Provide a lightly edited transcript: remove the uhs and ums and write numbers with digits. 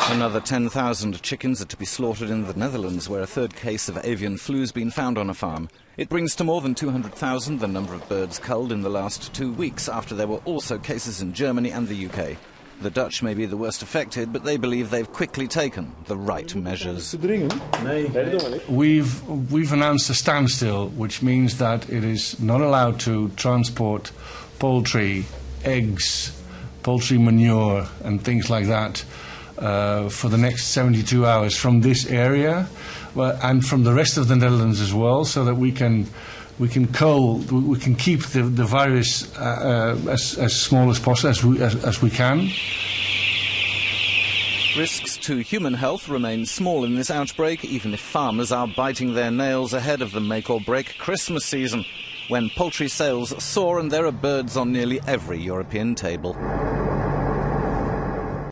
Another 10,000 chickens are to be slaughtered in the Netherlands, where a third case of avian flu has been found on a farm. It brings to more than 200,000 the number of birds culled in the last 2 weeks, after there were also cases in Germany and the UK. The Dutch may be the worst affected, but they believe they've quickly taken the right measures. We've announced a standstill, which means that it is not allowed to transport poultry, eggs, poultry manure and things like that for the next 72 hours from this area and from the rest of the Netherlands as well, so that we can keep the virus as small as possible as we can. Risks to human health remain small in this outbreak, even if farmers are biting their nails ahead of the make-or-break Christmas season, when poultry sales soar and there are birds on nearly every European table.